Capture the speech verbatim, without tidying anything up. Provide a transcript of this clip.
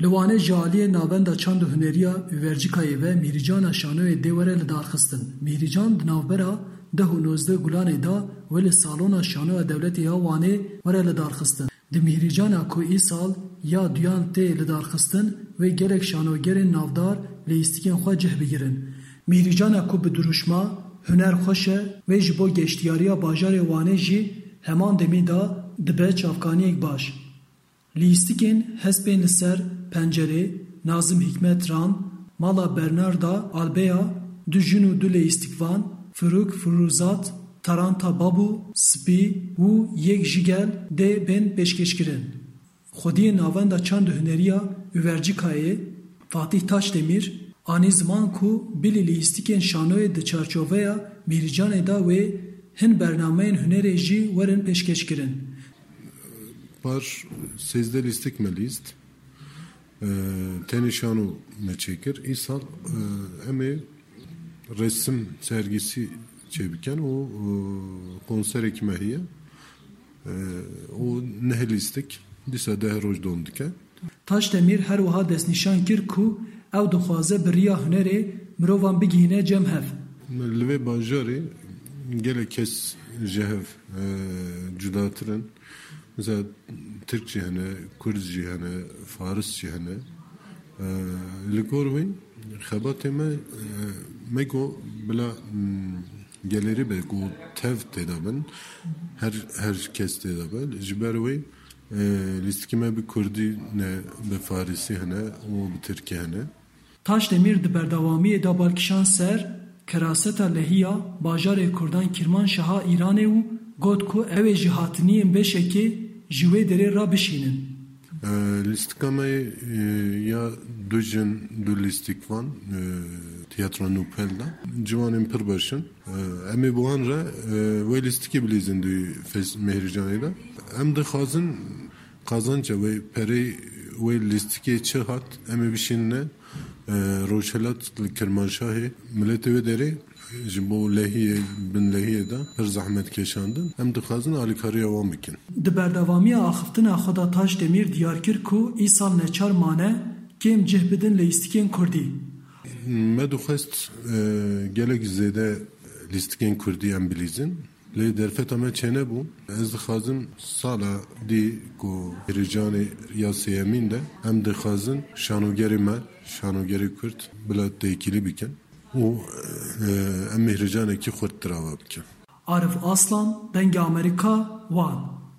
Liwane jaliye navenda çand huneriya Üvercikayê ve Mîricana şanoyê dê were li darxistin. Mîrican di navbera deh û nozdeh gulanê da ve li salona şanoya dewletê ya Wanê were li darxistin. Di Mîricana ku îsal ya duyan tê li darxistin ve gelek şanogerên navdar lêîstikên xwe cih bigirin. Mîricana ku bi duruşma, huner xweş e ve ji bo geştiyariya bajarê Wanê jî heman demê da dibe çavkaniyek baş. Lîstikên hespên li ser pencerê, Nazım Hikmet Ran, Mala Bernarda Albeya, du jin û du lêîstikvan, Firuk Firuzat, Taranta Babu, Spî û yek jigel dê bên pêşkêşkirin. Xwediyê navenda çand huneriya Üvercikayê, Fatih Taşdemîr, anî ziman ku bilî lîstikên şanoyê di çarçoveya Mîricanê da wê hin bernameyên hunerê jî werin pêşkêşkirin. Par sêzdeh lîstik me lîst, tenê şano me çêkir. Îsal em ê resim sergîsî çêbikin û konserekî me heye. û neh lîstik dîsa deh roj dom dike. Taşdemîr her wiha destnîşan kir ku ew dixwaze bi riya hunerê mirovan bigihîne cem hev. Li vê bajarê gelek kes ji hev cudatirin. Mesela Türk jî hene, Kurd jî hene, Faris jî hene. Li gor wê xebatê me me got bila gelerî be got tev tê de bin, her her kes tê de be. Ji ber wê lîstikê me bi Kurdî ne bi Farisî hene û bi Tirkî hene. Taşdemîr di berdewamiyê da balkişan ser keraseta lehiya bajarê Kurdan Kirmanşaha Îranê û got ku ew ê ji hatiniyên beşekê ji wê derê ra bişînin. Lîstika me ya du jin du lîstikvan tiyatra Nûpel da ciwanên pir baş in. Em ê wan re wê lîstikê bilîzin du Mîricanê da. Em dixwazin qazanca wê perê wê lîstikê çi hat em ê bişînine rojhilat li Kirmanşahê milletê wê derê ji bo lehiyê bin lehiyê da pir zehmet keşandin. Em dixwazin alîkariya wan bikin. Di berdewamiya axiftina xwe da Taşdemîr diyar kir ku îsal neçar mane kêm cih bidin lêîstikên Kurdî. Me dixwest gelek zêde lîstikên Kurdî em bilîzin. Lê derfeta me çêne bû. Ez dixwazim sala dî ku Mîricanê ya sêyemîn de em dixwazin şanogerê me, şanogerê Kurd bila têkilî bikin û em Mîricanekî xurttir ava bikin. Arif Aslan, Dengê Amerîka, Wan.